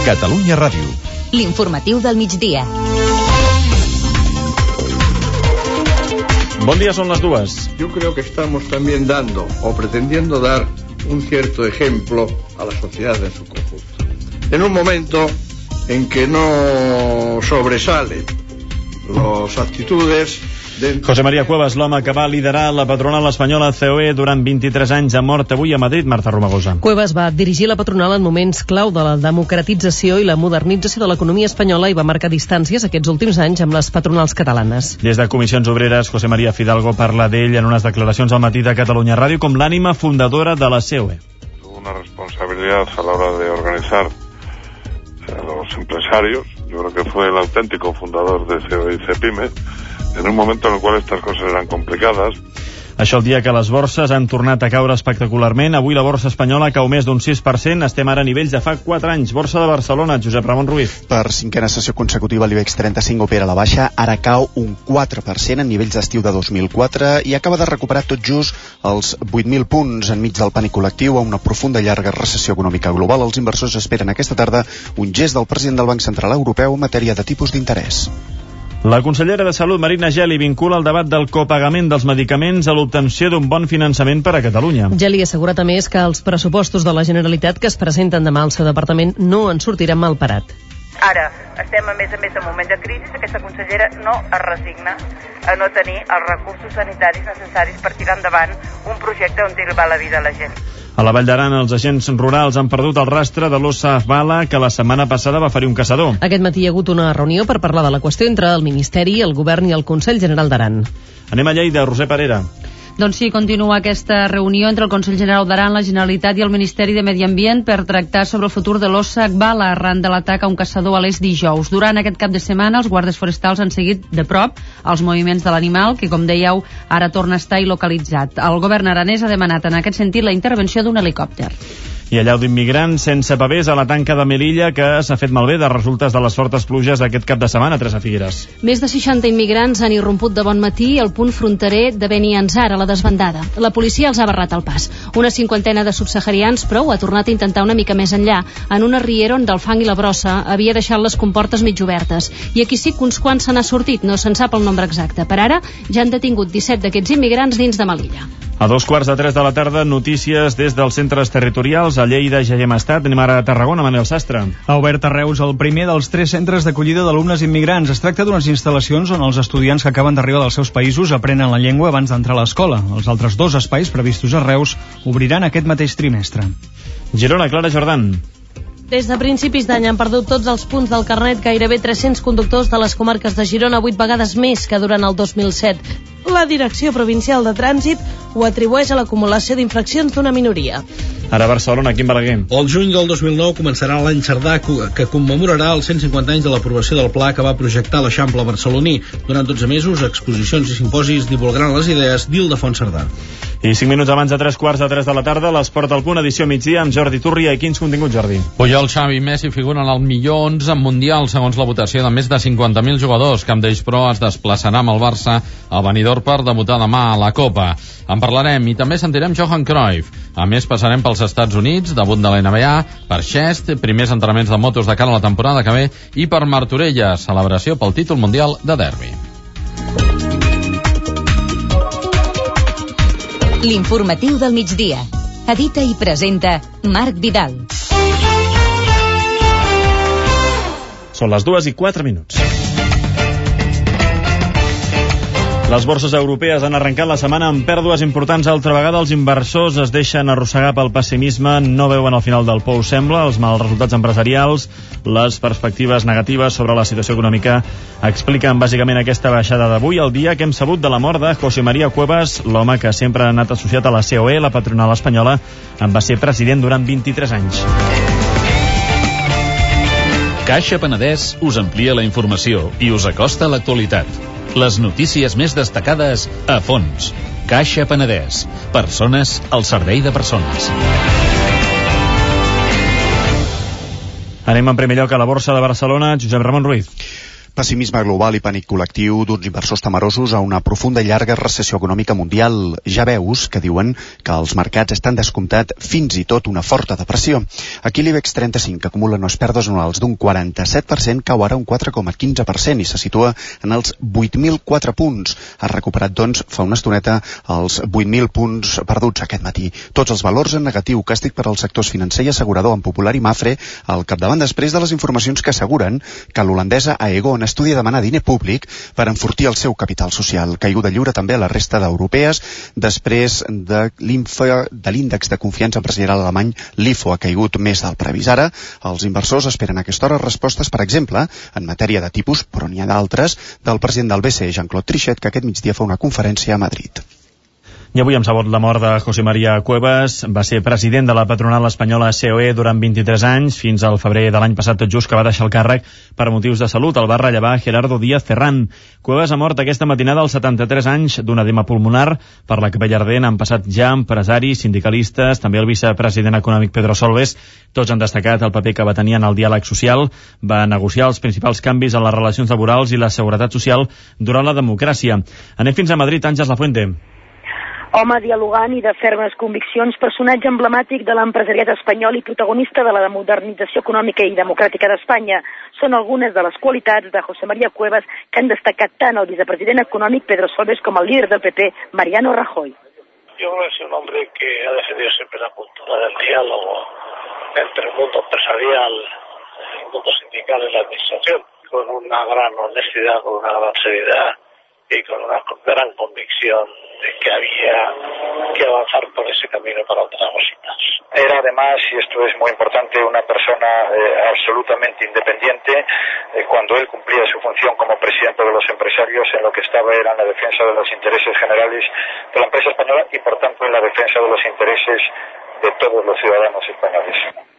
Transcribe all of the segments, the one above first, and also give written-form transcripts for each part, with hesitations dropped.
Catalunya Ràdio. L'informatiu del migdia. Bon dia, son las 2. Yo creo que estamos también dando o pretendiendo dar un cierto ejemplo a la sociedad en su conjunto. En un momento en que no sobresalen las actitudes de... José María Cuevas, l'home que va liderar la patronal espanyola COE durant 23 anys, ha mort avui a Madrid. Marta Romagosa. Cuevas va dirigir la patronal en moments clau de la democratització i la modernització de l'economia espanyola i va marcar distàncies aquests últims anys amb les patronals catalanes. Des de Comissions Obreres, José María Fidalgo parla d'ell en unes declaracions al matí de Catalunya Ràdio com l'ànima fundadora de la COE. Tuvo una responsabilidad a la hora de organizar a los empresarios. Yo creo que fue el auténtico fundador de COE y CEPIME, en un momento en el cual estas cosas eran complicadas. Això el dia que les borses han tornat a caure espectacularment. Avui la borsa espanyola cau més d'un 6%. Estem ara a nivells de fa 4 anys. Borsa de Barcelona, Josep Ramon Ruiz. Per cinquena sessió consecutiva, l'IBEX 35 opera a la baixa. Ara cau un 4% en nivells d'estiu de 2004 i acaba de recuperar tot just els 8.000 punts enmig del pànic col·lectiu a una profunda i llarga recessió econòmica global. Els inversors esperen aquesta tarda un gest del president del Banc Central Europeu en matèria de tipus d'interès. La consellera de Salut, Marina Geli, vincula el debat del copagament dels medicaments a l'obtenció d'un bon finançament per a Catalunya. Geli ha assegurat a més que els pressupostos de la Generalitat que es presenten demà al seu departament no en sortiran mal parat. Ara, estem a més en moment de crisi. Aquesta consellera no es resigna a no tenir els recursos sanitaris necessaris per tirar endavant un projecte on va la vida a la gent. A la Vall d'Aran, els agents rurals han perdut el rastre de l'ossa bala que la setmana passada va ferir un caçador. Aquest matí hi ha hagut una reunió per parlar de la qüestió entre el Ministeri, el Govern i el Consell General d'Aran. Anem a Lleida, Roser Parera. Doncs sí, continua aquesta reunió entre el Consell General d'Aran, la Generalitat i el Ministeri de Medi Ambient per tractar sobre el futur de l'ossa bala arran de l'atac a un caçador a l'est dijous. Durant aquest cap de setmana, els guàrdies forestals han seguit de prop els moviments de l'animal, que, com dèieu, ara torna a estar il·localitzat. El govern aranès ha demanat en aquest sentit la intervenció d'un helicòpter. I allau d'immigrants sense papers a la tanca de Melilla, que s'ha fet malbé de resultes de les fortes pluges d'aquest cap de setmana. Teresa Figueres. Més de 60 immigrants han irromput de bon matí al punt fronterer de Beniansar, a la desbandada. La policia els ha barrat el pas. Una cinquantena de subsaharians, però, ha tornat a intentar una mica més enllà, en una riera on del fang i la brossa havia deixat les comportes mig obertes. I aquí sí que uns quants se n'ha sortit, no se'n sap el nombre exacte. Per ara, ja han detingut 17 d'aquests immigrants dins de Melilla. A 2:45 de la tarda, notícies des dels centres territorials. A Lleida ja hi hem estat. Anem ara a Tarragona, Manel Sastre. Ha obert a Reus el primer dels 3 centres d'acollida d'alumnes immigrants. Es tracta d'unes instal·lacions on els estudiants que acaben d'arribar dels seus països aprenen la llengua abans d'entrar a l'escola. Els altres 2 espais previstos a Reus obriran aquest mateix trimestre. Girona, Clara Jordan. Des de principis d'any han perdut tots els punts del carnet gairebé 300 conductors de les comarques de Girona, 8 vegades més que durant el 2007. La Direcció Provincial de Trànsit ho atribueix a l'acumulació d'infraccions d'una minoria. Ara a Barcelona, Quim Balaguer. El juny del 2009 començarà l'any Cerdà, que commemorarà els 150 anys de l'aprovació del pla que va projectar l'Eixample barceloní. Durant 12 mesos, exposicions i simposis divulgaran les idees d'Ildefons Cerdà. I 5 minuts abans de 3:45 de la tarda, l'Esport al Punt, edició migdia, amb Jordi Turria. I quins continguts, Jordi? Puyol, Xavi i Messi figuren al millor 11 en Mundial, segons la votació de més de 50.000 jugadors. Camp d'Ells, però, es desplaçarà amb el Barça a Benidorm per debutar demà a la Copa. En parlarem i també sentirem Johan Cruyff. A més, passarem pels Estats Units, debut de l'NBA, per Xest, primers entrenaments de motos de cara a la temporada que ve, i per Martorelles, celebració pel títol mundial de derbi. L'informatiu del migdia. Edita i presenta Marc Vidal. Són les 2:04. Les borses europees han arrencat la setmana amb pèrdues importants. Altra vegada els inversors es deixen arrossegar pel pessimisme, no veuen al final del pou, sembla, els mals resultats empresarials, les perspectives negatives sobre la situació econòmica expliquen bàsicament aquesta baixada d'avui, el dia que hem sabut de la mort de José María Cuevas, l'home que sempre ha anat associat a la COE, la patronal espanyola, en va ser president durant 23 anys. Caixa Penedès us amplia la informació i us acosta l'actualitat. Les notícies més destacades a fons. Caixa Penedès. Persones al servei de persones. Anem en primer lloc a la borsa de Barcelona. Josep Ramon Ruiz. Pessimisme global i pànic col·lectiu d'uns inversors temerosos a una profunda i llarga recessió econòmica mundial. Ja veus que diuen que els mercats estan descomptat fins i tot una forta depressió. Aquí l'IBEX 35, que acumula unes pèrdues anuals d'un 47%, cau ara un 4,15% i se situa en els 8.004 punts. Ha recuperat, doncs, fa una estoneta els 8.000 punts perduts aquest matí. Tots els valors en negatiu, càstig per als sectors financer i assegurador, en Popular i Mafre, al capdavant després de les informacions que asseguren que l'holandesa Aegon estudia demanar diner públic per enfortir el seu capital social. Caiguda lliure també a la resta d'europees després de l'índex de confiança empresarial alemany. L'IFO ha caigut més del previst. Ara, els inversors esperen a aquesta hora respostes, per exemple, en matèria de tipus, però n'hi ha d'altres, del president del BCE, Jean-Claude Trichet, que aquest migdia fa una conferència a Madrid. I avui hem sabut la mort de José María Cuevas. Va ser president de la patronal espanyola COE durant 23 anys, fins al febrer de l'any passat, tot just, que va deixar el càrrec per motius de salut. El va rellevar Gerardo Díaz Ferrán. Cuevas ha mort aquesta matinada als 73 anys d'un edema pulmonar. Per la capella ardent han passat ja empresaris, sindicalistes, també el vicepresident econòmic Pedro Solbes. Tots han destacat el paper que va tenir en el diàleg social. Va negociar els principals canvis en les relacions laborals i la seguretat social durant la democràcia. Anem fins a Madrid. Àngels Lafuente. Home dialogant i de fermes conviccions, personatge emblemàtic de l'empresariat espanyol i protagonista de la modernització econòmica i democràtica d'Espanya. Són algunes de les qualitats de José María Cuevas que han destacat tant el vicepresident econòmic Pedro Solbes com el líder del PP, Mariano Rajoy. Yo creo que es un hombre que ha defendido siempre la cultura del diálogo entre el mundo empresarial, el mundo sindical y la administración, con una gran honestidad, con una gran seriedad y con una gran convicción de que había que avanzar por ese camino para otras cositas. Era además, y esto es muy importante, una persona absolutamente independiente. Cuando él cumplía su función como presidente de los empresarios, en lo que estaba era en la defensa de los intereses generales de la empresa española y por tanto en la defensa de los intereses de todos los ciudadanos españoles.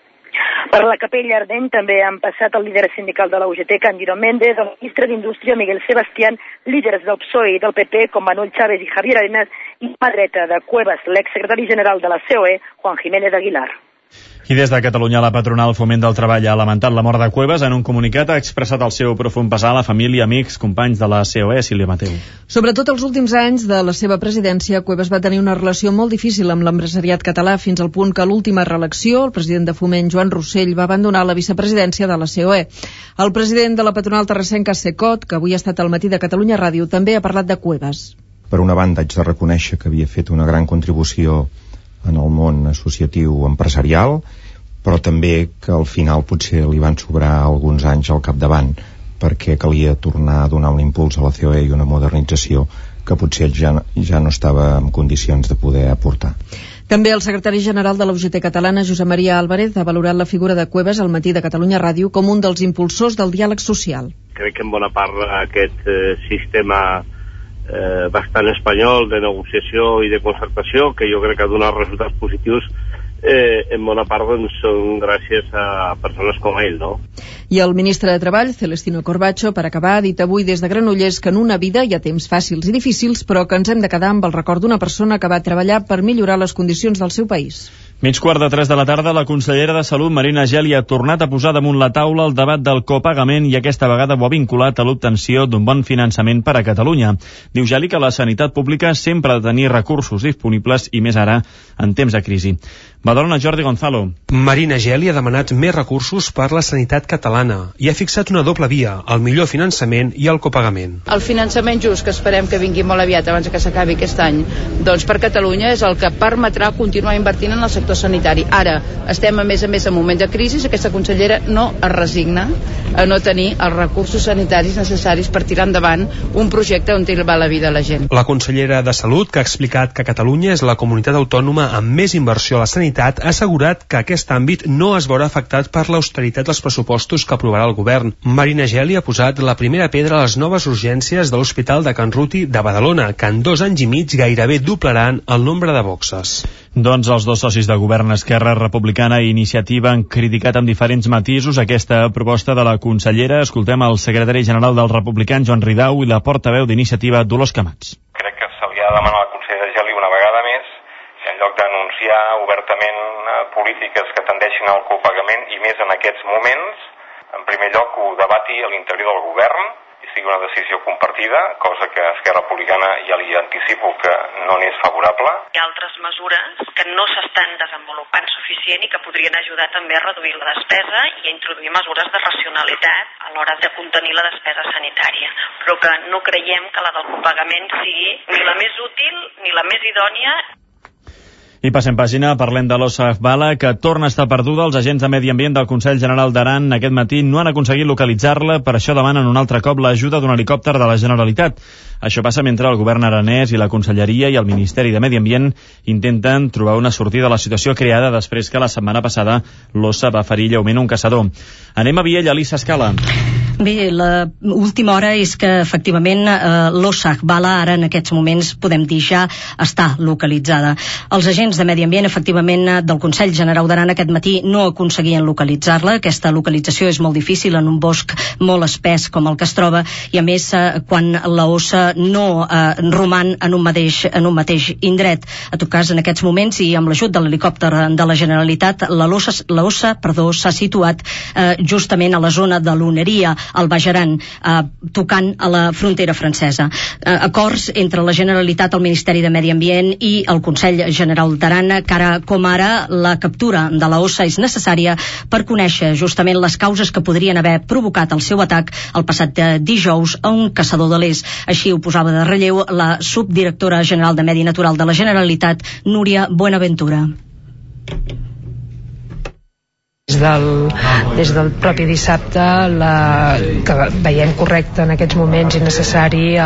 Per la capella ardent també han passat el líder sindical de la UGT, Cándido Méndez, el ministre d'Indústria, Miguel Sebastián, líders del PSOE i del PP, com Manuel Chávez i Javier Arenas, i mà dreta de Cuevas, l'exsecretari general de la COE, Juan Jiménez Aguilar. I des de Catalunya, la patronal Foment del Treball ha lamentat la mort de Cuevas. En un comunicat ha expressat el seu profund pesar a la família, amics, companys de la COE, Sílvia Mateu. Sobretot els últims anys de la seva presidència, Cuevas va tenir una relació molt difícil amb l'empresariat català, fins al punt que a l'última reelecció, el president de Foment, Joan Rossell, va abandonar la vicepresidència de la COE. El president de la patronal terrassenca, Secot, que avui ha estat al matí de Catalunya Ràdio, també ha parlat de Cuevas. Per una banda, haig de reconèixer que havia fet una gran contribució en el món associatiu empresarial, però també que al final potser li van sobrar alguns anys al capdavant, perquè calia tornar a donar un impuls a la COE i una modernització que potser ja no estava en condicions de poder aportar. També el secretari general de la UGT catalana, Josep Maria Álvarez, ha valorat la figura de Cuevas al matí de Catalunya Ràdio com un dels impulsors del diàleg social. Crec que en bona part aquest sistema bastant espanyol de negociació i de concertació, que jo crec que ha donat resultats positius, en bona part doncs, són gràcies a persones com ell, no? I el ministre de Treball, Celestino Corbacho, per acabar, ha dit avui des de Granollers que en una vida hi ha temps fàcils i difícils, però que ens hem de quedar amb el record d'una persona que va treballar per millorar les condicions del seu país. 2:45 de la tarda, la consellera de Salut, Marina Geli, ha tornat a posar damunt la taula el debat del copagament i aquesta vegada ho ha vinculat a l'obtenció d'un bon finançament per a Catalunya. Diu Geli que la sanitat pública sempre ha de tenir recursos disponibles i més ara en temps de crisi. Badalona, Jordi Gonzalo. Marina Geli ha demanat més recursos per la sanitat catalana i ha fixat una doble via, el millor finançament i el copagament. El finançament just, que esperem que vingui molt aviat abans que s'acabi aquest any, doncs per Catalunya és el que permetrà continuar invertint en el sector sanitari. Ara estem a més en moment de crisi, aquesta consellera no es resigna a no tenir els recursos sanitaris necessaris per tirar endavant un projecte on va la vida a la gent. La consellera de Salut, que ha explicat que Catalunya és la comunitat autònoma amb més inversió a la sanitat, ha assegurat que aquest àmbit no es veurà afectat per l'austeritat dels pressupostos que aprovarà el govern. Marina Geli ha posat la primera pedra a les noves urgències de l'Hospital de Can Ruti de Badalona, que en 2 anys i mig gairebé doblaran el nombre de boxes. Doncs els dos socis de govern, Esquerra Republicana i Iniciativa, han criticat amb diferents matisos aquesta proposta de la consellera. Escoltem el secretari general dels Republicans, Joan Ridao, i la portaveu d'Iniciativa, Dolors Camats. Crec que se li ha de demanar a la consellera Geli una vegada més, en lloc d'anunciar obertament polítiques que tendeixin al copagament, i més en aquests moments, en primer lloc ho debati a l'interior del govern sigui una decisió compartida, cosa que Esquerra Republicana ja li anticipo que no n'és favorable. Hi ha altres mesures que no s'estan desenvolupant suficient i que podrien ajudar també a reduir la despesa i a introduir mesures de racionalitat a l'hora de contenir la despesa sanitària, però que no creiem que la del copagament sigui ni la més útil ni la més idònia. I passem pàgina, parlem de l'Ossa Bala, que torna a estar perduda. Els agents de Medi Ambient del Consell General d'Aran aquest matí no han aconseguit localitzar-la, per això demanen un altre cop l'ajuda d'un helicòpter de la Generalitat. Això passa mentre el govern aranès i la Conselleria i el Ministeri de Medi Ambient intenten trobar una sortida a la situació creada després que la setmana passada l'Ossa va ferir lleument un caçador. Anem a Viella, Elisa Escala. Bé, l'última hora és que efectivament l'Ossa Bala ara en aquests moments podem dir ja està localitzada. Els agents de Medi Ambient efectivament del Consell General d'Aran aquest matí no aconseguien localitzar-la. Aquesta localització és molt difícil en un bosc molt espès com el que es troba i a més quan l'ossa no roman en un mateix indret. A tot cas, en aquests moments i amb l'ajut de l'helicòpter de la Generalitat, l'ossa s'ha situat justament a la zona de l'Oneria, al Baix Aran, tocant a la frontera francesa. Acords entre la Generalitat, el Ministeri de Medi Ambient i el Consell General d'Aran, que ara com ara la captura de l'ossa és necessària per conèixer justament les causes que podrien haver provocat el seu atac el passat dijous a un caçador de l'Est. Així ho posava de relleu la subdirectora general de Medi Natural de la Generalitat, Núria Buenaventura. Des del propi dissabte que veiem correcte en aquests moments i necessari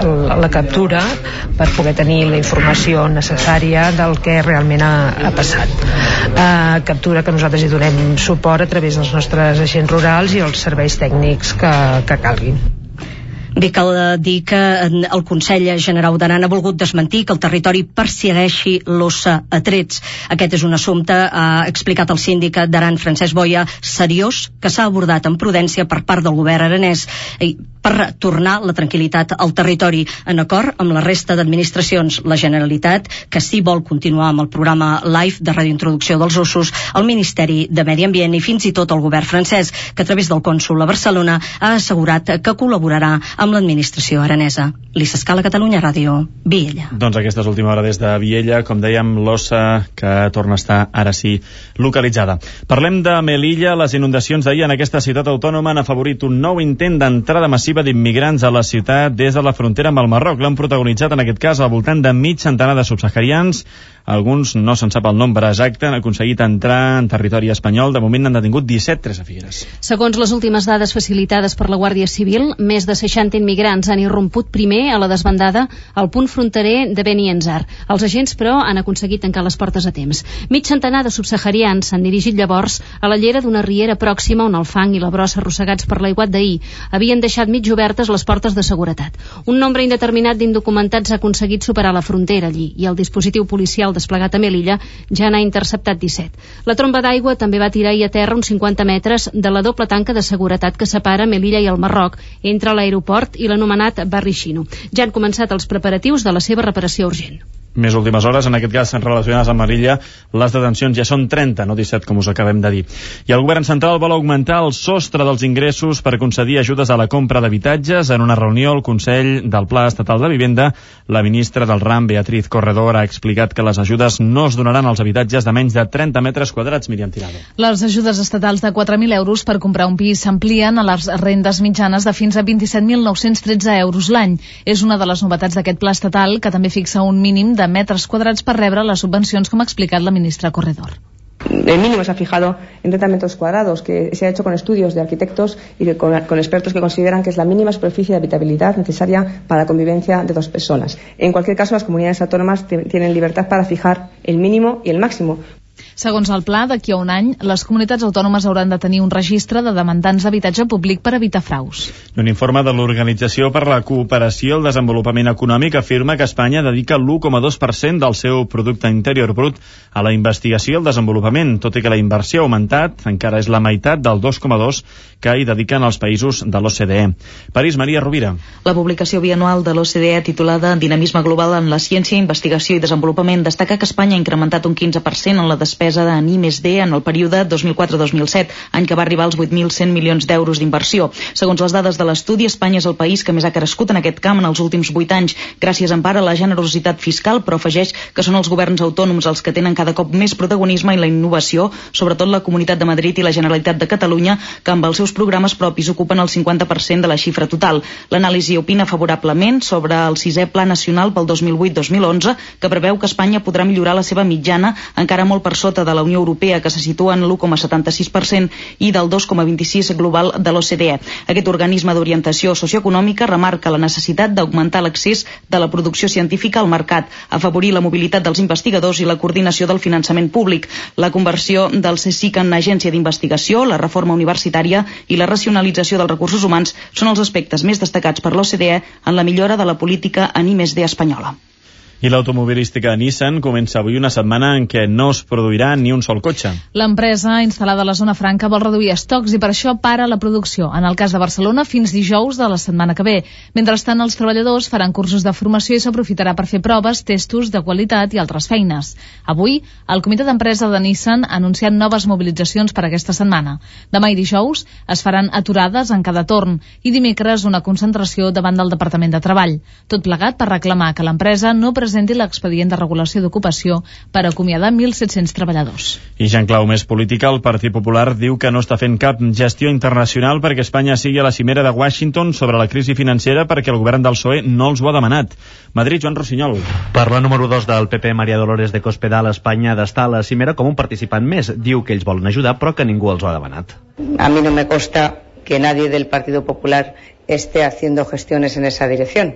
la captura per poder tenir la informació necessària del que realment ha passat. Captura que nosaltres hi donem suport a través dels nostres agents rurals i els serveis tècnics que calguin. Bé, cal dir que el Consell General d'Aran ha volgut desmentir que el territori persegueixi l'ossa a trets. Aquest és un assumpte, ha explicat el síndic d'Aran, Francesc Boia, seriós, que s'ha abordat amb prudència per part del govern aranès per tornar la tranquil·litat al territori, en acord amb la resta d'administracions. La Generalitat, que sí vol continuar amb el programa LIFE de radiointroducció dels ossos, el Ministeri de Medi Ambient i fins i tot el govern francès, que a través del cònsol a Barcelona ha assegurat que col·laborarà amb l'administració aranesa. Lissa Escala, Catalunya Ràdio, Viella. Doncs aquesta és l'última hora des de Viella, com dèiem, l'ossa que torna a estar ara sí localitzada. Parlem de Melilla. Les inundacions d'ahir en aquesta ciutat autònoma han afavorit un nou intent d'entrada massiva d'immigrants a la ciutat des de la frontera amb el Marroc. L'han protagonitzat en aquest cas al voltant de mig centenar de subsaharians. Alguns, no se'n sap el nombre exacte, han aconseguit entrar en territori espanyol. De moment n'han detingut 17 tres a Figueres. Segons les últimes dades facilitades per la Guàrdia Civil, més de 60 immigrants han irromput primer a la desbandada al punt fronterer de Benienzar. Els agents, però, han aconseguit tancar les portes a temps. Mig centenar de subsaharians s'han dirigit llavors a la llera d'una riera pròxima on el fang i la brossa arrossegats per l'aiguat d'ahir havien deixat mig obertes les portes de seguretat. Un nombre indeterminat d'indocumentats ha aconseguit superar la frontera allí i el dispositiu policial desplegat a Melilla ja n'ha interceptat 17. La tromba d'aigua també va tirar a terra uns 50 metres de la doble tanca de seguretat que separa Melilla i el Marroc entre l'aeroport i l'anomenat barri Xino. Ja han començat els preparatius de la seva reparació urgent. Més últimes hores, en aquest cas relacionades amb Melilla, les detencions ja són 30, no 17, com us acabem de dir. I el govern central vol augmentar el sostre dels ingressos per concedir ajudes a la compra d'habitatges. En una reunió al Consell del Pla Estatal de Vivenda, la ministra del RAM, Beatriz Corredor, ha explicat que les ajudes no es donaran als habitatges de menys de 30 metres quadrats. Míriam Tirado. Les ajudes estatals de 4.000 euros per comprar un pis s'amplien a les rendes mitjanes de fins a 27.913 euros l'any. És una de les novetats d'aquest pla estatal, que també fixa un mínim de metres quadrats per rebre les subvencions, com ha explicat la ministra Corredor. El mínimo se ha fijado en 30 metros cuadrados, que se ha hecho con estudios de arquitectos y con expertos que consideran que es la mínima superficie de habitabilidad necesaria para la convivencia de dos personas. En cualquier caso, las comunidades autónomas tienen libertad para fijar el mínimo y el máximo. Segons el pla, d'aquí a un any, les comunitats autònomes hauran de tenir un registre de demandants d'habitatge públic per evitar fraus. Un informe de l'Organització per la Cooperació i el Desenvolupament Econòmic afirma que Espanya dedica l'1,2% del seu producte interior brut a la investigació i el desenvolupament, tot i que la inversió ha augmentat, encara és la meitat del 2,2% que hi dediquen els països de l'OCDE. París, Maria Rovira. La publicació bianual de l'OCDE titulada Dinamisme global en la ciència, investigació i desenvolupament destaca que Espanya ha incrementat un 15% en la despesa l'empresa en I+D en el període 2004-2007, any que va arribar als 8.100 milions d'euros d'inversió. Segons les dades de l'estudi, Espanya és el país que més ha crescut en aquest camp en els últims 8 anys, gràcies en part a la generositat fiscal, però afegeix que són els governs autònoms els que tenen cada cop més protagonisme i la innovació, sobretot la Comunitat de Madrid i la Generalitat de Catalunya, que amb els seus programes propis ocupen el 50% de la xifra total. L'anàlisi opina favorablement sobre el 6è Pla Nacional pel 2008-2011, que preveu que Espanya podrà millorar la seva mitjana, encara molt per sota de la Unió Europea, que se situa en l'1,76%, i del 2,26% global de l'OCDE. Aquest organisme d'orientació socioeconòmica remarca la necessitat d'augmentar l'accés de la producció científica al mercat, afavorir la mobilitat dels investigadors i la coordinació del finançament públic, la conversió del CSIC en agència d'investigació, la reforma universitària i la racionalització dels recursos humans són els aspectes més destacats per l'OCDE en la millora de la política en I+D espanyola. I l'automobilística Nissan comença avui una setmana en què no es produirà ni un sol cotxe. L'empresa instal·lada a la zona franca vol reduir estocs i per això para la producció. En el cas de Barcelona, fins dijous de la setmana que ve. Mentrestant, els treballadors faran cursos de formació i s'aprofitarà per fer proves, testos de qualitat i altres feines. Avui, el comitè d'empresa de Nissan ha anunciat noves mobilitzacions per aquesta setmana. Demà i dijous es faran aturades en cada torn i dimecres una concentració davant del Departament de Treball. Tot plegat per reclamar que l'empresa no presenti l'expedient de regulació d'ocupació per acomiadar 1.700 treballadors. I ja en clau més política, el Partit Popular diu que no està fent cap gestió internacional perquè Espanya sigui a la cimera de Washington sobre la crisi financera perquè el govern del PSOE no els ho ha demanat. Madrid, Joan Rossinyol. Per la número 2 del PP, María Dolores de Cospedal, Espanya ha d'estar a la cimera com un participant més. Diu que ells volen ajudar però que ningú els ho ha demanat. A mí no me consta que nadie del Partido Popular esté haciendo gestiones en esa dirección.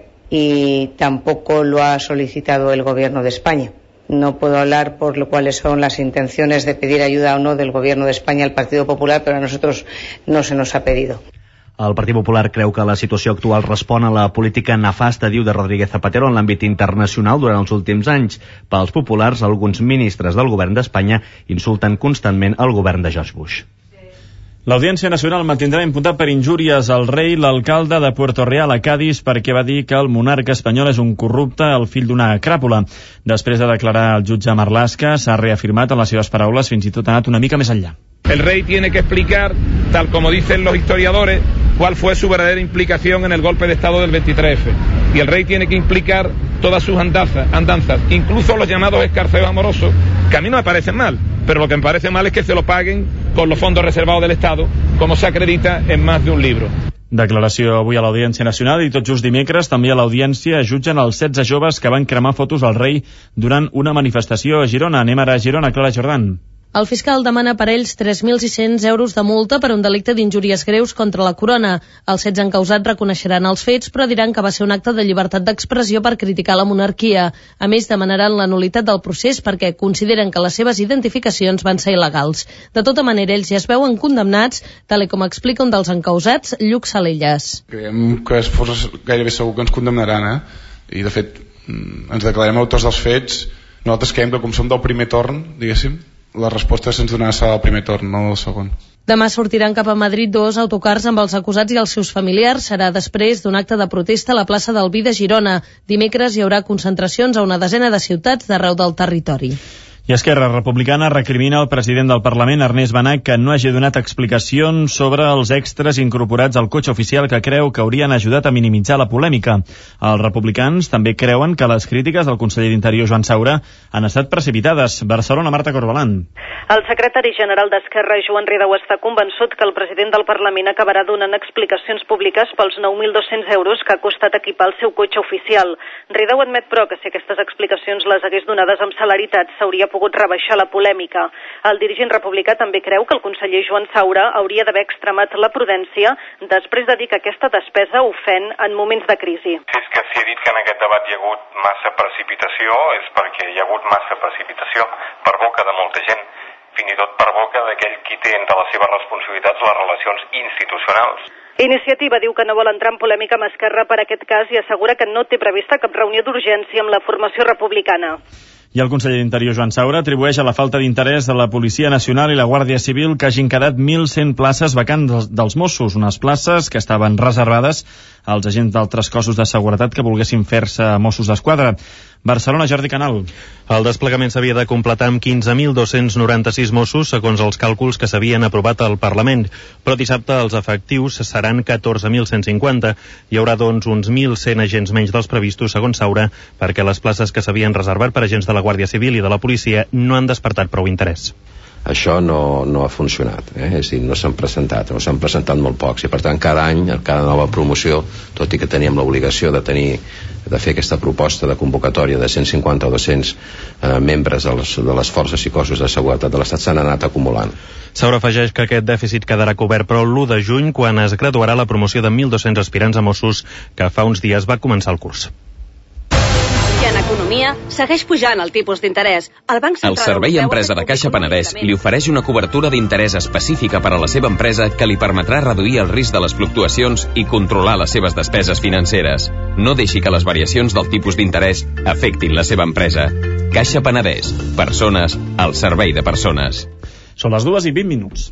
Y tampoco lo ha solicitado el Gobierno de España. No puedo hablar por lo cuáles son las intenciones de pedir ayuda o no del Gobierno de España al Partido Popular, pero a nosotros no se nos ha pedido. El Partit Popular creu que la situació actual respon a la política nefasta, diu, de Rodríguez Zapatero en l'àmbit internacional durant els últims anys. Pels populars, alguns ministres del govern d'Espanya insulten constantment el govern de George Bush. L'Audiència Nacional mantindrà imputat per injúries al rei l'alcalde de Puerto Real a Cádiz perquè va dir que el monarca espanyol és un corrupte, el fill d'una cràpula. Després de declarar el jutge Marlaska, s'ha reafirmat en les seves paraules, fins i tot ha anat una mica més enllà. El rey tiene que explicar, tal como dicen los historiadores, cuál fue su verdadera implicación en el golpe de Estado del 23F. Y el rey tiene que implicar todas sus andanzas, incluso los llamados escarceos amorosos, que a mí no me parecen mal, pero lo que me parece mal es que se lo paguen con los fondos reservados del Estado, como se acredita en más de un libro. Declaració avui a l'Audiència Nacional i tot just dimecres també a l'Audiència jutgen els 16 joves que van cremar fotos al rei durant una manifestació a Girona. Anem ara a Girona, Clara Jordan. El fiscal demana per ells 3.600 euros de multa per un delicte d'injúries greus contra la corona. Els 16 encausats reconeixeran els fets, però diran que va ser un acte de llibertat d'expressió per criticar la monarquia. A més, demanaran la nul·litat del procés perquè consideren que les seves identificacions van ser il·legals. De tota manera, ells ja es veuen condemnats, tal com explica un dels encausats, Lluc Salelles. Creiem que és gairebé segur que ens condemnaran, I, de fet, ens declarem autors dels fets. Nosaltres creiem que, com som del primer torn, diguéssim, la resposta se'ns donarà serà el primer torn, no el segon. Demà sortiran cap a Madrid 2 autocars amb els acusats i els seus familiars. Serà després d'un acte de protesta a la plaça del Vi de Girona. Dimecres hi haurà concentracions a una desena de ciutats d'arreu del territori. I Esquerra Republicana recrimina al president del Parlament, Ernest Benach, que no hagi donat explicacions sobre els extras incorporats al cotxe oficial que creu que haurien ajudat a minimitzar la polèmica. Els republicans també creuen que les crítiques del conseller d'Interior, Joan Saura, han estat precipitades. Barcelona, Marta Corbalan. El secretari general d'Esquerra, Joan Ridao, està convençut que el president del Parlament acabarà donant explicacions públiques pels 9.200 euros que ha costat equipar el seu cotxe oficial. Ridao admet, però, que si aquestes explicacions les hagués donades amb celeritat, s'hauria pogut rebaixar la polèmica. El dirigent republicà també creu que el conseller Joan Saura hauria d'haver extremat la prudència després de dir que aquesta despesa ofèn en moments de crisi. És que si he dit que en aquest debat hi ha hagut massa precipitació és perquè hi ha hagut massa precipitació per boca de molta gent, fins i tot per boca d'aquell qui té entre les seves responsabilitats les relacions institucionals. Iniciativa diu que no vol entrar en polèmica amb Esquerra per aquest cas i assegura que no té prevista cap reunió d'urgència amb la formació republicana. I el conseller d'Interior, Joan Saura, atribueix a la falta d'interès de la Policia Nacional i la Guàrdia Civil que hagin quedat 1.100 places vacants dels Mossos, unes places que estaven reservades als agents d'altres cossos de seguretat que volguessin fer-se Mossos d'Esquadra. Barcelona, Jordi Canal. El desplegament s'havia de completar amb 15.296 Mossos, segons els càlculs que s'havien aprovat al Parlament. Però dissabte els efectius seran 14.150. Hi haurà, doncs, uns 1.100 agents menys dels previstos, segons Saura, perquè les places que s'havien reservat per agents de la Guàrdia Civil i de la policia no han despertat prou interès. Això no ha funcionat, és a dir, no s'han presentat, o s'han presentat molt pocs, i per tant cada any, cada nova promoció, tot i que teníem l'obligació de fer aquesta proposta de convocatòria de 150 o 200 membres de les forces i cossos de seguretat de l'Estat, s'han anat acumulant. Saura afegeix que aquest dèficit quedarà cobert però l'1 de juny, quan es graduarà la promoció de 1.200 aspirants a Mossos, que fa uns dies va començar el curs. I en economia, segueix pujant el tipus d'interès. El Servei Empresa de Caixa Penedès li ofereix una cobertura d'interès específica per a la seva empresa que li permetrà reduir el risc de les fluctuacions i controlar les seves despeses financeres. No deixi que les variacions del tipus d'interès afectin la seva empresa. Caixa Penedès. Persones al servei de persones. Són les 2:20.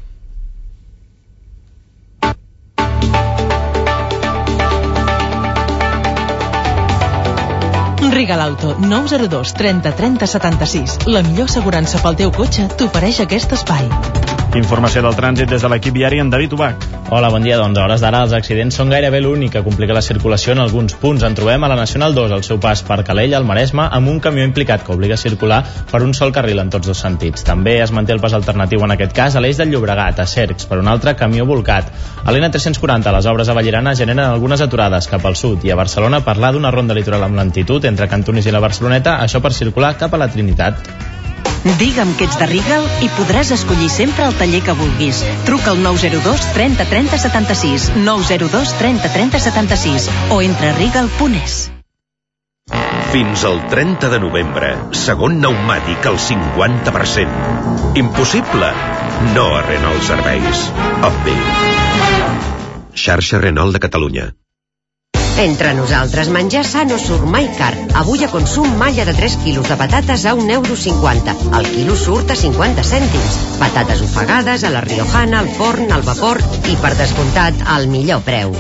Rigal Auto, 902 30 30 76. La millor assegurança pel teu cotxe t'ofereix aquest espai. Informació del trànsit des de l'equip viari en David Ubach. Hola, bon dia. Doncs a hores d'ara els accidents són gairebé l'únic que complica la circulació en alguns punts. En trobem a la Nacional 2, al seu pas per Calella, al Maresme, amb un camió implicat que obliga a circular per un sol carril en tots dos sentits. També es manté el pas alternatiu en aquest cas a l'eix del Llobregat, a Cercs, per un altre camió volcat. A l'N340, les obres a Vallirana generen algunes aturades cap al sud, i a Barcelona parlar d'una ronda litoral amb lentitud entre Cantunis i la Barceloneta, això per circular cap a la Trinitat. Digue'm que ets de Rigal i podràs escollir sempre el taller que vulguis. Truca al 902 30 30 76, 902 30 30 76 o entra a rigal.es. Fins al 30 de novembre, segon pneumàtic al 50%. Impossible? No a Renault Serveis. Obvi. Xarxa Renault de Catalunya. Entre nosaltres, menjar sa no surt mai car. Avui a Consum, malla de 3 quilos de patates a €1,50. El quilo surt a 50 cèntims. Patates ofegades, a la riojana, al forn, al vapor i, per descomptat, al millor preu.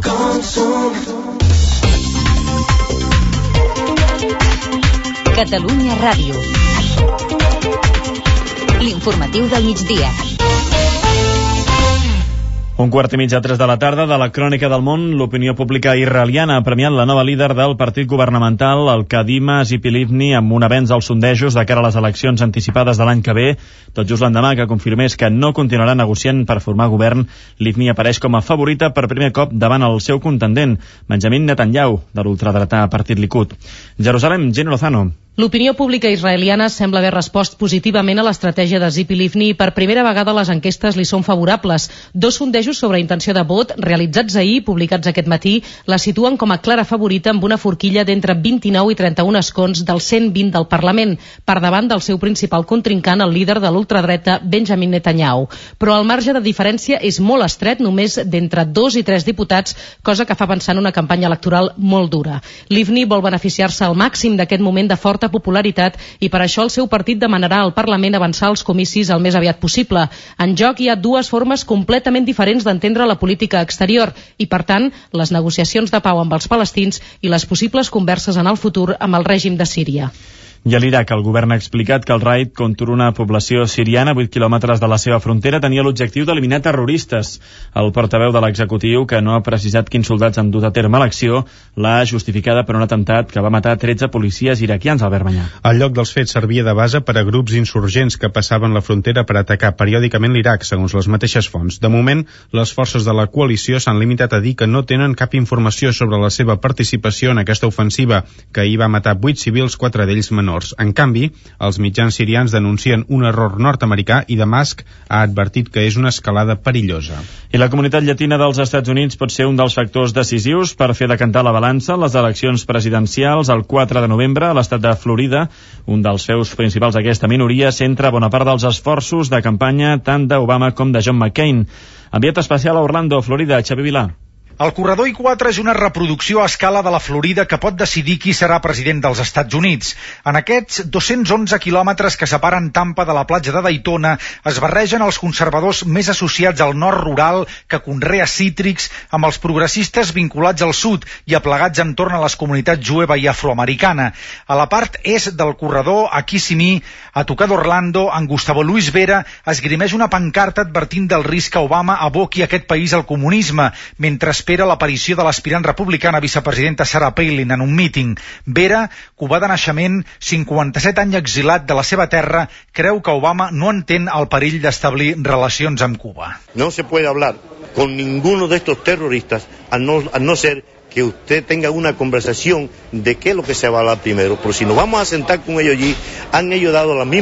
Catalunya Ràdio. L'informatiu del migdia. 1:15 de la tarda, de la Crònica del Món. L'opinió pública israeliana ha premiat la nova líder del partit governamental, el Kadima Tzipi Livni, amb un avenç als sondejos de cara a les eleccions anticipades de l'any que ve. Tot just l'endemà que confirmés que no continuarà negociant per formar govern, Livni apareix com a favorita per primer cop davant el seu contendent, Benjamin Netanyahu, de l'ultradretà partit Likud. Jerusalem, Gino Lozano. L'opinió pública israeliana sembla haver respost positivament a l'estratègia de Tzipi Livni i per primera vegada les enquestes li són favorables. Dos sondejos sobre intenció de vot, realitzats ahir, publicats aquest matí, la situen com a clara favorita amb una forquilla d'entre 29 i 31 escons dels 120 del Parlament, per davant del seu principal contrincant, el líder de l'ultradreta, Benjamin Netanyahu. Però el marge de diferència és molt estret, només d'entre 2 i 3 diputats, cosa que fa pensar en una campanya electoral molt dura. Livni vol beneficiar-se al màxim d'aquest moment de forta popularitat i per això el seu partit demanarà al Parlament avançar els comicis el més aviat possible. En joc hi ha dues formes completament diferents d'entendre la política exterior i, per tant, les negociacions de pau amb els palestins i les possibles converses en el futur amb el règim de Síria. I a l'Iraq, el govern ha explicat que el raid contra una població siriana a 8 quilòmetres de la seva frontera tenia l'objectiu d'eliminar terroristes. El portaveu de l'executiu, que no ha precisat quins soldats han dut a terme l'acció, l'ha justificada per un atemptat que va matar 13 policies iraquians, Albert Manyà. El lloc dels fets servia de base per a grups insurgents que passaven la frontera per atacar periòdicament l'Iraq, segons les mateixes fonts. De moment, les forces de la coalició s'han limitat a dir que no tenen cap informació sobre la seva participació en aquesta ofensiva, que ahir va matar 8 civils, 4 d'ells menors. En canvi, els mitjans sirians denuncien un error nord-americà i Damasc ha advertit que és una escalada perillosa. I la comunitat llatina dels Estats Units pot ser un dels factors decisius per fer decantar la balança les eleccions presidencials el 4 de novembre a l'estat de Florida. Un dels feus principals d'aquesta minoria centra bona part dels esforços de campanya tant d'Obama com de John McCain. Enviat especial a Orlando, Florida, Xavi Vilà. El corredor I4 és una reproducció a escala de la Florida que pot decidir qui serà president dels Estats Units. En aquests 211 quilòmetres que separen Tampa de la platja de Daytona es barregen els conservadors més associats al nord rural que conrea cítrics amb els progressistes vinculats al sud i aplegats entorn a les comunitats jueva i afroamericana. A la part est del corredor, a Kissimmee, a tocar d'Orlando, en Gustavo Luis Vera esgrimeix una pancarta advertint del risc que Obama aboqui aquest país al comunisme, mentre espera l'aparició de l'aspirant republicana vicepresidenta Sarah Palin en un míting. Vera, cubà de naixement, 57 anys exilat de la seva terra, creu que Obama no entén el perill d'establir relacions amb Cuba. No se puede hablar con ninguno de estos terroristas a no ser que usted tenga una conversación de qué es lo que se va a hablar primero. Pero si nos vamos a sentar con ellos allí, han ellos dado la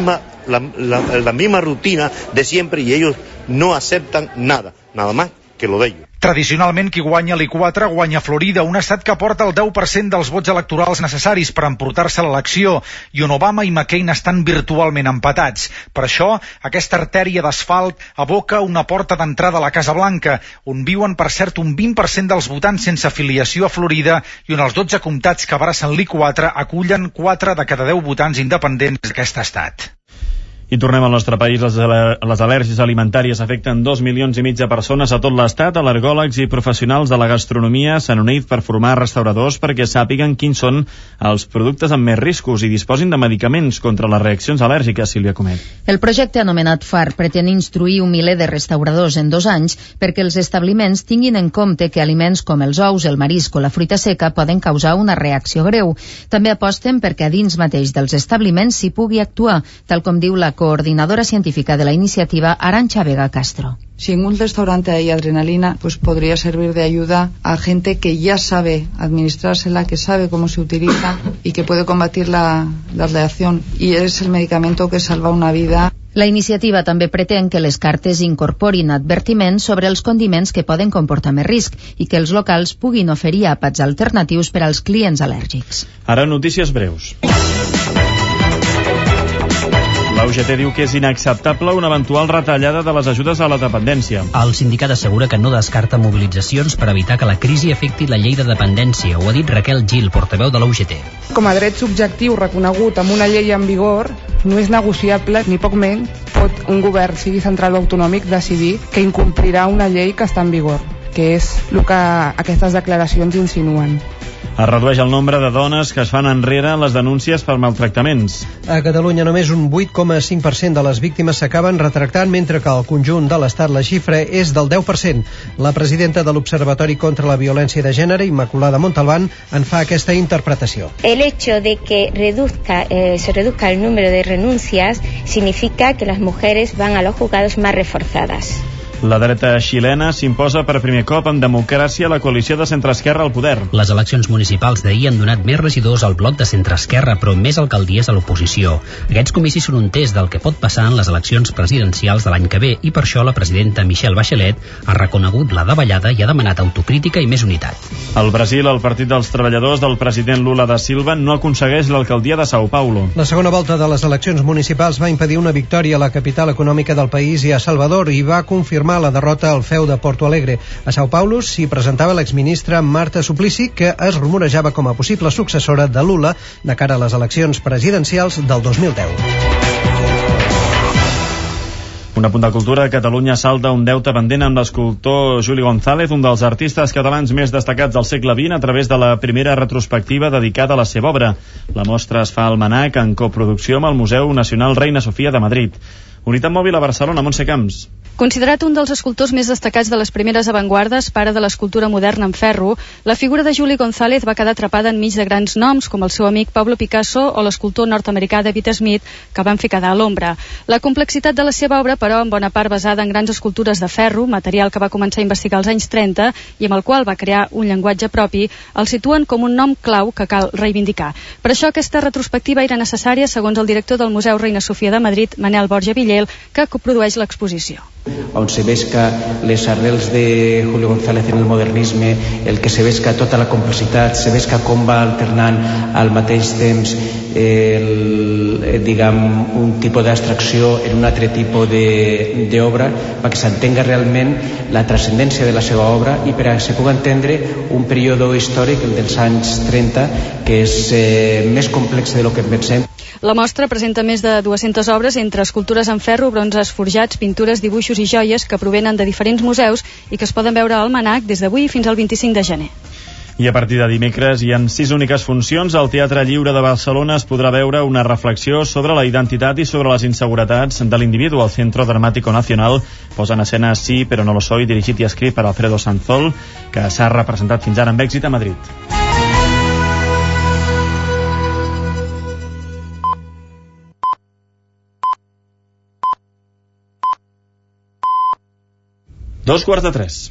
misma rutina de siempre y ellos no aceptan nada más que lo de ellos. Tradicionalment, qui guanya l'I4 guanya Florida, un estat que porta el 10% dels vots electorals necessaris per emportar-se l'elecció, i on Obama i McCain estan virtualment empatats. Per això, aquesta artèria d'asfalt aboca una porta d'entrada a la Casa Blanca, on viuen, per cert, un 20% dels votants sense afiliació a Florida i on els 12 comtats que abracen l'I4 acullen 4 de cada 10 votants independents d'aquest estat. I tornem al nostre país. Les al·lèrgies alimentàries afecten 2,5 milions de persones a tot l'estat. Al·lergòlegs i professionals de la gastronomia s'han unit per formar restauradors perquè sàpiguen quins són els productes amb més riscos i disposin de medicaments contra les reaccions al·lèrgiques. Sílvia Comet. El projecte anomenat FAR pretén instruir un miler de restauradors en 2 anys perquè els establiments tinguin en compte que aliments com els ous, el marisc o la fruita seca poden causar una reacció greu. També aposten perquè a dins mateix dels establiments s'hi pugui actuar, tal com diu la coordinadora científica de la iniciativa, Arantxa Vega Castro. Si en un restaurante hay adrenalina, pues podría servir de ayuda a gente que ya sabe administrársela, que sabe cómo se utiliza y que puede combatir la reacción. Y es el medicamento que salva una vida. La iniciativa també pretén que les cartes incorporin advertiments sobre els condiments que poden comportar més risc i que els locals puguin oferir àpats alternatius per als clients al·lèrgics. Ara notícies breus. La UGT diu que és inacceptable una eventual retallada de les ajudes a la dependència. El sindicat assegura que no descarta mobilitzacions per evitar que la crisi afecti la llei de dependència. Ho ha dit Raquel Gil, portaveu de la UGT. Com a dret subjectiu reconegut amb una llei en vigor, no és negociable, ni poc menys, pot un govern, sigui central o autonòmic, decidir que incomplirà una llei que està en vigor, que és el que aquestes declaracions insinuen. Es redueix el nombre de dones que es fan enrere en les denúncies per maltractaments. A Catalunya només un 8,5% de les víctimes s'acaben retractant, mentre que al conjunt de l'Estat la xifra és del 10%. La presidenta de l'Observatori contra la Violència de Gènere, Immaculada Montalbán, en fa aquesta interpretació. El hecho de que se reduzca el número de renuncias significa que las mujeres van a los juzgados más reforzadas. La dreta xilena s'imposa per primer cop en democràcia a la coalició de centre-esquerra al poder. Les eleccions municipals d'ahir han donat més regidors al bloc de centre-esquerra, però més alcaldies a l'oposició. Aquests comicis són un test del que pot passar en les eleccions presidencials de l'any que ve, i per això la presidenta Michelle Bachelet ha reconegut la davallada i ha demanat autocrítica i més unitat. Al Brasil, el Partit dels Treballadors del president Lula da Silva no aconsegueix l'alcaldia de Sao Paulo. La segona volta de les eleccions municipals va impedir una victòria a la capital econòmica del país i a Salvador, i va confirmar la derrota al feu de Porto Alegre. A Sao Paulo s'hi presentava l'exministra Marta Suplicy, que es rumorejava com a possible successora de Lula de cara a les eleccions presidencials del 2010. Un apunt de cultura. Catalunya salda un deute pendent amb l'escultor Juli González, un dels artistes catalans més destacats del segle XX, a través de la primera retrospectiva dedicada a la seva obra. La mostra es fa al Manac en coproducció amb el Museu Nacional Reina Sofia de Madrid. Unitat Mòbil a Barcelona, Montse Camps. Considerat un dels escultors més destacats de les primeres avantguardes, pare de l'escultura moderna en ferro, la figura de Juli González va quedar atrapada enmig de grans noms com el seu amic Pablo Picasso o l'escultor nord-americà David Smith, que van fer quedar a l'ombra. La complexitat de la seva obra, però, en bona part basada en grans escultures de ferro, material que va començar a investigar als anys 30 i amb el qual va crear un llenguatge propi, el situen com un nom clau que cal reivindicar. Per això aquesta retrospectiva era necessària, segons el director del Museu Reina Sofia de Madrid, Manel Borja Villers, Israel, que coprodueix l'exposició. On se vesca les arrels de Julio González en el modernisme, el que se vesca tota la complexitat, se vesca com va alternant al mateix temps un tipus d'abstracció en un altre tipus d'obra, perquè s'entenga realment la transcendència de la seva obra i per a que se pugui entendre un període històric, el dels anys 30, que és més complex de lo que pensem. La mostra presenta més de 200 obres entre escultures en ferro, bronzes forjats, pintures, dibuixos i joies que provenen de diferents museus i que es poden veure al Manac des d'avui fins al 25 de gener. I a partir de dimecres hi ha 6 úniques funcions. Al Teatre Lliure de Barcelona es podrà veure una reflexió sobre la identitat i sobre les inseguretats de l'individu. El Centro Dramático Nacional posa en escena Sí, però no lo soy, dirigit i escrit per Alfredo Sanzol, que s'ha representat fins ara amb èxit a Madrid. Dos quarts de 3.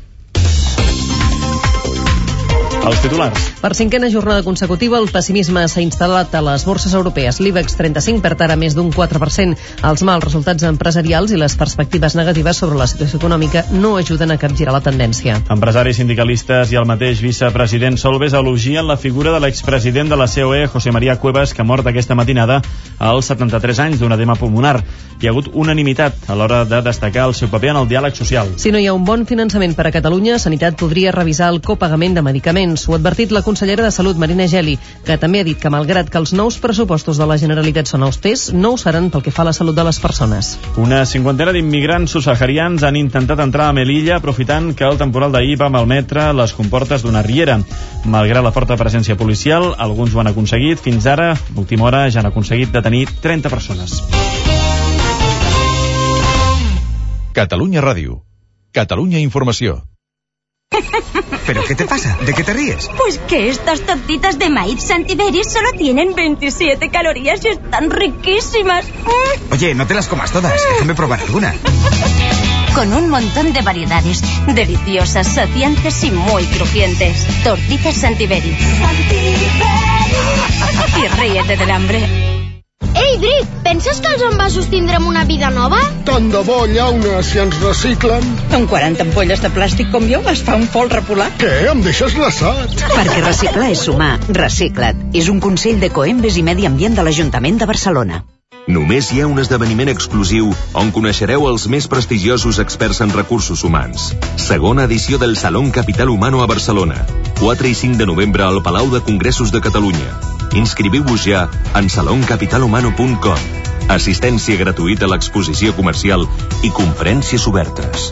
Els titulars. Per cinquena jornada consecutiva, el pessimisme s'ha instal·lat a les borses europees. L'IBEX 35 perd ara més d'un 4%. Els mals resultats empresarials i les perspectives negatives sobre la situació econòmica no ajuden a capgirar la tendència. Empresaris, sindicalistes i el mateix vicepresident Solbes elogien la figura de l'expresident de la COE, José María Cuevas, que ha mort aquesta matinada als 73 anys d'un edema pulmonar. Hi ha hagut unanimitat a l'hora de destacar el seu paper en el diàleg social. Si no hi ha un bon finançament per a Catalunya, Sanitat podria revisar el copagament de medicaments. Ho ha advertit la consellera de Salut, Marina Geli, que també ha dit que malgrat que els nous pressupostos de la Generalitat són austers, no ho seran pel que fa a la salut de les persones. Una cinquantena d'immigrants subsaharians han intentat entrar a Melilla aprofitant que el temporal d'ahir va malmetre les comportes d'una riera. Malgrat la forta presència policial, alguns ho han aconseguit. Fins ara, a última hora, ja han aconseguit detenir 30 persones. Catalunya Ràdio. Catalunya Informació. ¿Pero qué te pasa? ¿De qué te ríes? Pues que estas tortitas de maíz Santiveris solo tienen 27 calorías y están riquísimas. Oye, no te las comas todas, déjame probar alguna. Con un montón de variedades, deliciosas, saciantes y muy crujientes. Tortitas Santiveris. Y ríete del hambre. Ei, Bric, penses que els envasos tindrem una vida nova? Tant de bo, llauna, si ens reciclen. Amb 40 ampolles de plàstic com jo es fa un folre polar. Què? Em deixes glaçat? Perquè reciclar és sumar. Recicla't. És un consell d'Ecoembes i Medi Ambient de l'Ajuntament de Barcelona. Només hi ha un esdeveniment exclusiu on coneixereu els més prestigiosos experts en recursos humans. Segona edició del Salón Capital Humano a Barcelona. 4 i 5 de novembre al Palau de Congressos de Catalunya. Inscriviu-vos ja en saloncapitalhumano.com. Assistència gratuïta a l'exposició comercial i conferències obertes.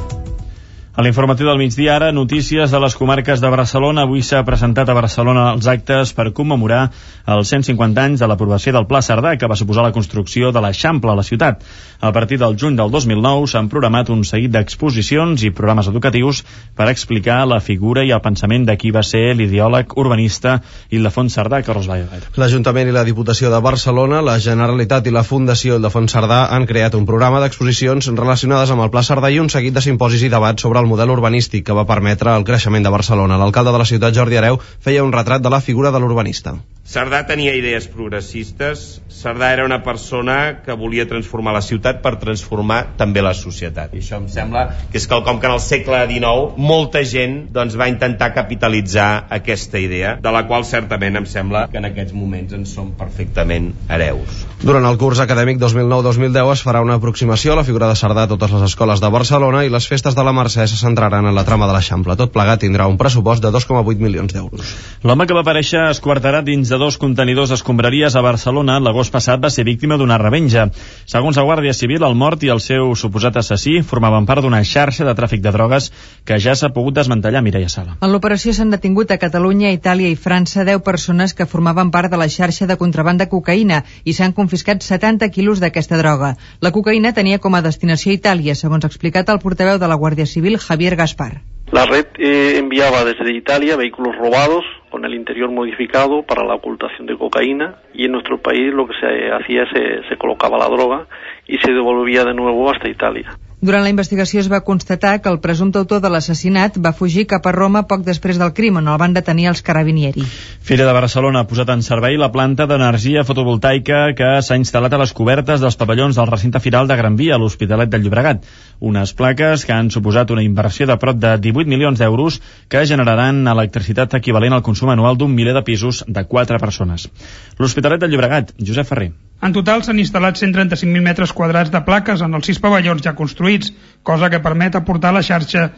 A l'informatiu del migdia ara, notícies de les comarques de Barcelona. Avui s'ha presentat a Barcelona els actes per commemorar els 150 anys de l'aprovació del Pla Cerdà, que va suposar la construcció de l'Eixample a la ciutat. A partir del juny del 2009 s'han programat un seguit d'exposicions i programes educatius per explicar la figura i el pensament de qui va ser l'ideòleg urbanista Ildefons Cerdà. Carlos Vallejo. L'Ajuntament i la Diputació de Barcelona, la Generalitat i la Fundació Ildefons Cerdà han creat un programa d'exposicions relacionades amb el Pla Cerdà i un seguit de simposis i debats sobre el model urbanístic que va permetre el creixement de Barcelona. L'alcalde de la ciutat, Jordi Hereu, feia un retrat de la figura de l'urbanista. Cerdà tenia idees progressistes. Cerdà era una persona que volia transformar la ciutat per transformar també la societat. I això em sembla que és quelcom que en el segle XIX molta gent va intentar capitalitzar aquesta idea, de la qual certament em sembla que en aquests moments en som perfectament hereus. Durant el curs acadèmic 2009-2010 es farà una aproximació a la figura de Cerdà a totes les escoles de Barcelona i les festes de la Mercè se centraran en la trama de l'Eixample. Tot plegat tindrà un pressupost de 2,8 milions d'euros. L'home que va aparèixer esquarterat dins de 2 contenidors escombraries a Barcelona l'agost passat va ser víctima d'una revenja. Segons la Guàrdia Civil, el mort i el seu suposat assassí formaven part d'una xarxa de tràfic de drogues que ja s'ha pogut desmantellar. Mireia Sala. En l'operació s'han detingut a Catalunya, Itàlia i França 10 persones que formaven part de la xarxa de contraban de cocaïna i s'han confiscat 70 quilos d'aquesta droga. La cocaïna tenia com a destinació Itàlia, segons ha explicat el portaveu de la Guàrdia Civil, Javier Gaspar. La red enviaba desde Italia vehículos robados con el interior modificado para la ocultación de cocaína y en nuestro país lo que se hacía se colocaba la droga y se devolvía de nuevo hasta Italia. Durant la investigació es va constatar que el presumpte autor de l'assassinat va fugir cap a Roma poc després del crim, on el van detenir els Carabinieri. Fira de Barcelona ha posat en servei la planta d'energia fotovoltaica que s'ha instal·lat a les cobertes dels pavellons del recinte firal de Gran Via, a l'Hospitalet de Llobregat. Unes plaques que han suposat una inversió de prop de 18 milions d'euros que generaran electricitat equivalent al consum anual d'un miler de pisos de 4 persones. L'Hospitalet de Llobregat, Josep Ferrer. En total s'han instal·lat 135.000 metres quadrats de plaques en els 6 pavellons ja construïts, cosa que permet aportar a la xarxa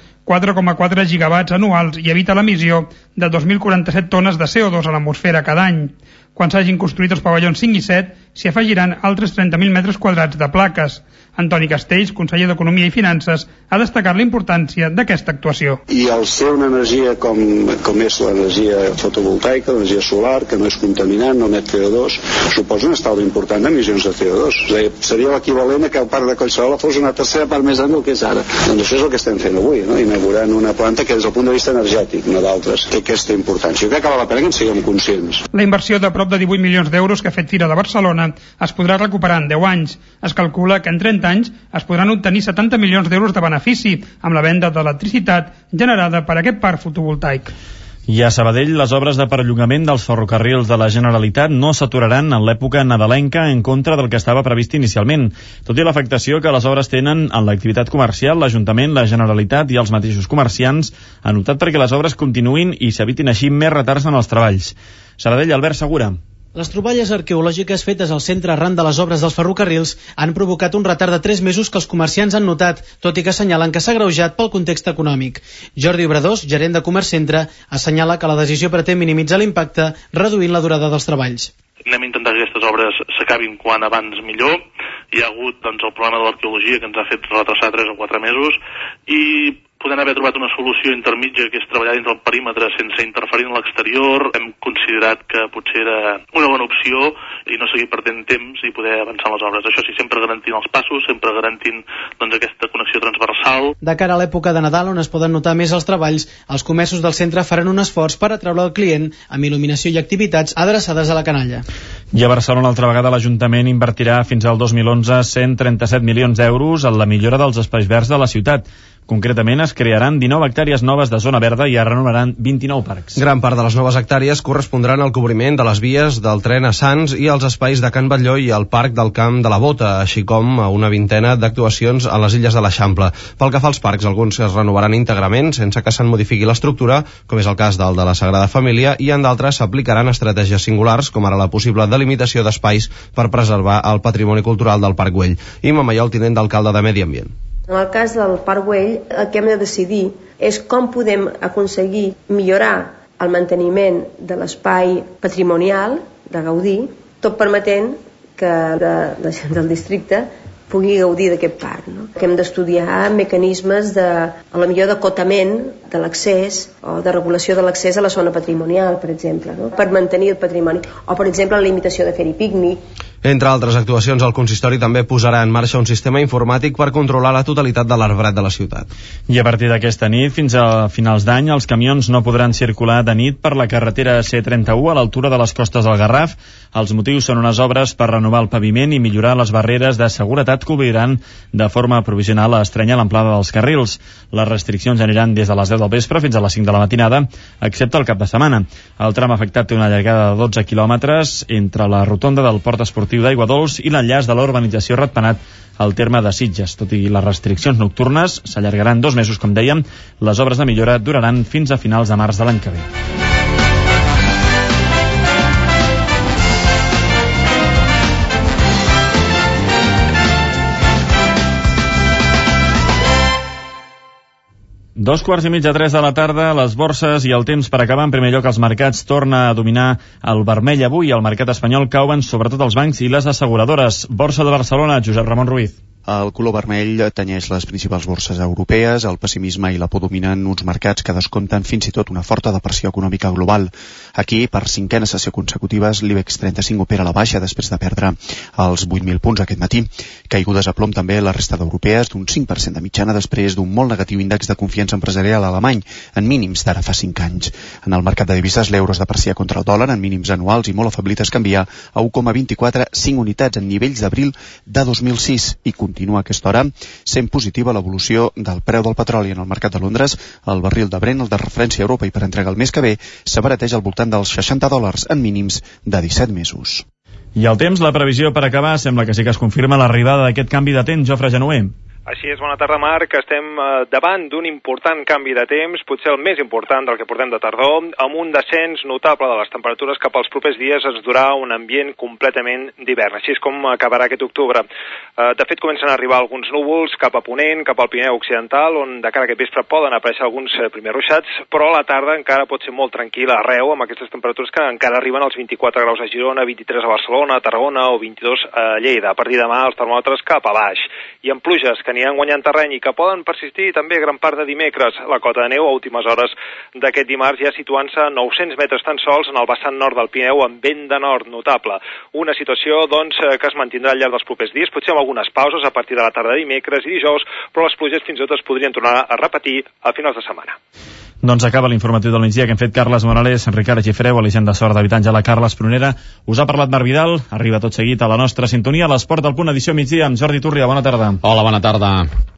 4,4 gigawatts anuals i evita l'emissió de 2.047 tones de CO2 a l'atmosfera cada any. Quan s'hagin construït els pavellons 5 i 7, s'hi afegiran altres 30.000 metres quadrats de plaques. Antoni Castells, conseller d'Economia i Finances, ha destacat la importància d'aquesta actuació. I al ser una energia com és l'energia fotovoltaica, l'energia solar, que no és contaminant, no emet CO2, suposa un estalvi important d'emissions de CO2. És a dir, seria l'equivalent a que el parc de Collserola fos una tercera part més gran del que és ara. Doncs això és el que estem fent avui, no? Inaugurant una planta que des del punt de vista energètic, no d'altres, té aquesta importància. Jo crec que val la pena que en siguem conscients. La inversió de prop de 18 milions d'euros que ha fet Fira de Barcelona es podrà recuperar en 10 anys. Es calcula que en 30 anys es podran obtenir 70 milions d'euros de benefici amb la venda d'electricitat generada per aquest parc fotovoltaic. I a Sabadell, les obres de perllongament dels ferrocarrils de la Generalitat no s'aturaran en l'època nadalenca en contra del que estava previst inicialment. Tot i l'afectació que les obres tenen en l'activitat comercial, l'Ajuntament, la Generalitat i els mateixos comerciants han optat perquè les obres continuïn i s'evitin així més retards en els treballs. Sabadell, Albert Segura. Les troballes arqueològiques fetes al centre arran de les obres dels ferrocarrils han provocat un retard de 3 mesos que els comerciants han notat, tot i que assenyalen que s'ha agreujat pel context econòmic. Jordi Obradors, gerent de Comerç Centre, assenyala que la decisió pretén minimitzar l'impacte reduint la durada dels treballs. Anem a intentar que aquestes obres s'acabin quan abans millor. Hi ha hagut el problema de l'arqueologia que ens ha fet retrasar 3 o 4 mesos i podem haver trobat una solució intermitja que és treballar dins del perímetre sense interferir en l'exterior. Hem considerat que potser era una bona opció i no seguir perdent temps i poder avançar les obres. Això sí, sempre garantint els passos, sempre garantint aquesta connexió transversal. De cara a l'època de Nadal, on es poden notar més els treballs, els comerços del centre faran un esforç per atraure el client amb il·luminació i activitats adreçades a la canalla. I a Barcelona, altra vegada, l'Ajuntament invertirà fins al 2011 137 milions d'euros en la millora dels espais verds de la ciutat. Concretament, es crearan 19 hectàrees noves de zona verda i es renovaran 29 parcs. Gran part de les noves hectàrees correspondran al cobriment de les vies del tren a Sants i als espais de Can Batlló i al Parc del Camp de la Bota, així com a una vintena d'actuacions a les illes de l'Eixample. Pel que fa als parcs, alguns es renovaran íntegrament sense que se'n modifiqui l'estructura, com és el cas del de la Sagrada Família, i en d'altres s'aplicaran estratègies singulars, com ara la possible delimitació d'espais per preservar el patrimoni cultural del Parc Güell. Imma Maiol, tinent d'alcalde de Medi Ambient. En el cas del Parc Güell, el que hem de decidir és com podem aconseguir millorar el manteniment de l'espai patrimonial de Gaudí, tot permetent que la gent del districte pugui gaudir d'aquest parc. No? Que hem d'estudiar mecanismes de, a la millor d'acotament de l'accés o de regulació de l'accés a la zona patrimonial, per exemple, no? Per mantenir el patrimoni. O, per exemple, la limitació de fer-hi pícnic. Entre altres actuacions, el consistori també posarà en marxa un sistema informàtic per controlar la totalitat de l'arbrat de la ciutat. I a partir d'aquesta nit, fins a finals d'any, els camions no podran circular de nit per la carretera C31 a l'altura de les costes del Garraf. Els motius són unes obres per renovar el paviment i millorar les barreres de seguretat que obriran de forma provisional a estrènyer l'amplada dels carrils. Les restriccions aniran des de les 10 del vespre fins a les 5 de la matinada, excepte el cap de setmana. El tram afectat té una llargada de 12 quilòmetres entre la rotonda del Port Esportiu d'Aigua Dols i l'enllaç de la urbanització Ratpenat al terme de Sitges. Tot i les restriccions nocturnes s'allargaran 2 mesos, com dèiem, les obres de millora duraran fins a finals de març de l'any que ve. Dos quarts i mig de 3 de la tarda, les borses i el temps per acabar. En primer lloc, els mercats torna a dominar el vermell avui. El mercat espanyol cauen sobretot els bancs i les asseguradores. Borsa de Barcelona, Josep Ramon Ruiz. El color vermell tenyeix les principals borses europees, el pessimisme i la por dominen uns mercats que descompten fins i tot una forta depressió econòmica global. Aquí, per 5a sessió consecutives, l'IBEX 35 opera a la baixa després de perdre els 8.000 punts aquest matí. Caigudes a plom també la resta d'europees d'un 5% de mitjana després d'un molt negatiu índex de confiança empresarial alemany, en mínims d'ara fa 5 anys. En el mercat de divises, l'euro es deprecia contra el dòlar en mínims anuals i molt afeblit es canvia a 1,24, 5 unitats en nivells d'abril de 2006 i continua continua a aquesta hora sent positiva l'evolució del preu del petroli en el mercat de Londres. El barril de Brent, el de referència a Europa i per entregar el mes que ve, s'abarateja al voltant dels $60 en mínims de 17 mesos. I el temps, la previsió per acabar, sembla que sí que es confirma l'arribada d'aquest canvi de temps. Jofre Genover. Així és, bona tarda, Marc. Estem davant d'un important canvi de temps, potser el més important del que portem de tardor, amb un descens notable de les temperatures cap als propers dies ens durà un ambient completament d'hivern. Així és com acabarà aquest octubre. De fet, comencen a arribar alguns núvols cap a Ponent, cap al Pirineu Occidental, on de cara a aquest vespre poden aparèixer alguns primers ruixats, però a la tarda encara pot ser molt tranquil·la arreu, amb aquestes temperatures que encara arriben als 24 graus a Girona, 23 a Barcelona, a Tarragona o 22 a Lleida. A partir de demà els termòmetres cap a baix. I amb pluges que aniran guanyant terreny i que poden persistir també gran part de dimecres. La cota de neu a últimes hores d'aquest dimarts ja situant-se a 900 metres tan sols en el vessant nord del Pirineu amb vent de nord notable. Una situació, doncs, que es mantindrà al llarg dels propers dies, potser amb algunes pauses a partir de la tarda de dimecres i dijous, però les pluges fins i tot es podrien tornar a repetir a finals de setmana. Doncs acaba l'informatiu del migdia que hem fet Carles Morales, Ricard Gifreu, Eligent de Sort, David Àngela, Carles Prunera. Us ha parlat Marc Vidal, arriba tot seguit a la nostra sintonia, l'Esport del Punt, edició migdia amb Jordi Turria. Bona tarda. Hola, bona tarda.